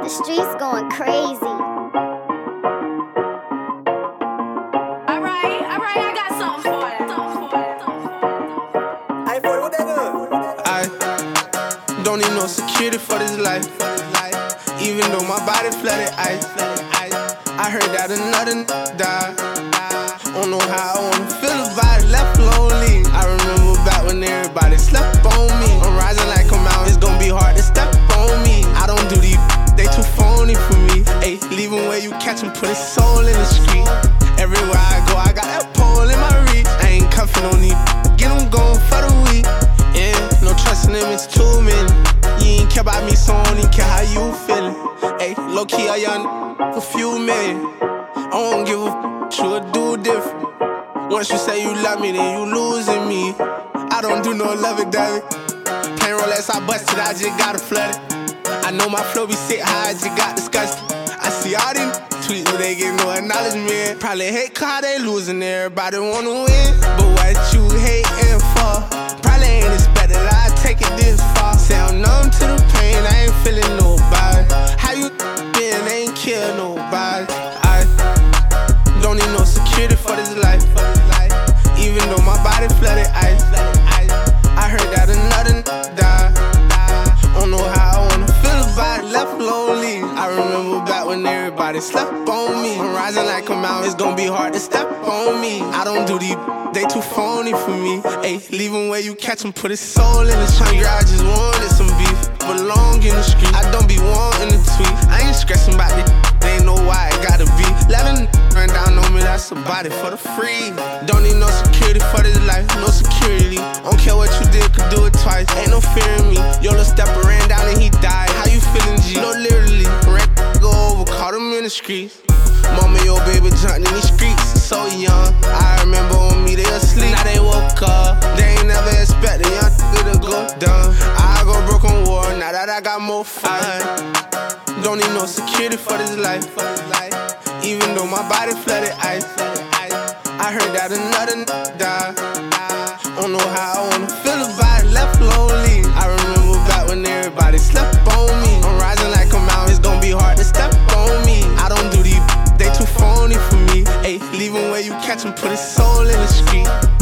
The streets going crazy. Alright, I got something for you. I don't need no security for this life. Even though my body flooded ice. I heard that another died. Don't know how I wanna feel about it, left lonely. I remember back when everybody slept on me. I'm rising like a mountain, it's gonna be hard to step on me. I don't do these, they too phony for me. Ayy, leaving where you catch 'em, put his soul in the street. Everywhere I go, I got that pole in my reach. I ain't cuffing on these, get 'em going for the week. Yeah, no trusting them, it's too many. You ain't care about me, so I don't even care how you feelin'. Ayy, low key, I young for few million. I won't give a should do different. Once you say you love me, then you losing me. I don't do no lovey-dovey. Plain Rolex, I busted, I just gotta flood it. I know my flow be sick, how I just got disgusted. I see all these tweets, but they get no acknowledgement. Probably hate cause they losing, everybody wanna win. But what you hating for? Probably ain't expected I take it this far. Say I'm numb to the pain, I ain't feeling nobody. How you been, ain't kill nobody. I don't need no security for this life. Even though my body flooded ice. I heard that another died. Don't know how I wanna feel about it, left lonely. I remember back when everybody slept on me. I'm rising like a mountain, it's gonna be hard to step on me. I don't do these, they too phony for me. Ayy, leaving where you catch 'em, put his soul in the street. I just wanted some beef, belong in the street. I don't be wanting to tweet, I ain't stressing about it. They ain't know why it gotta be. Let a run down on me, that's a body for the free. Don't need no security for this life, no security. Don't care what you did, could do it twice. Ain't no fear in me. Yo, little stepper ran down and he died. How you feeling, G? No, literally. Ran go over, caught him in the streets. Mama, your baby jumped in these streets, so young. I remember on me, they asleep. Now they woke up. They ain't never expect a young to go dumb. I go broke on war, now that I got more fun. Don't need no security for this life. Even though my body flooded ice. I heard that another died. Don't know how I wanna feel about it, left lonely. I remember back when everybody slept on me. I'm rising like a mountain, it's gonna be hard to step on me. I don't do these, they too phony for me. Ayy, leaving where you catch 'em, put his soul in the street.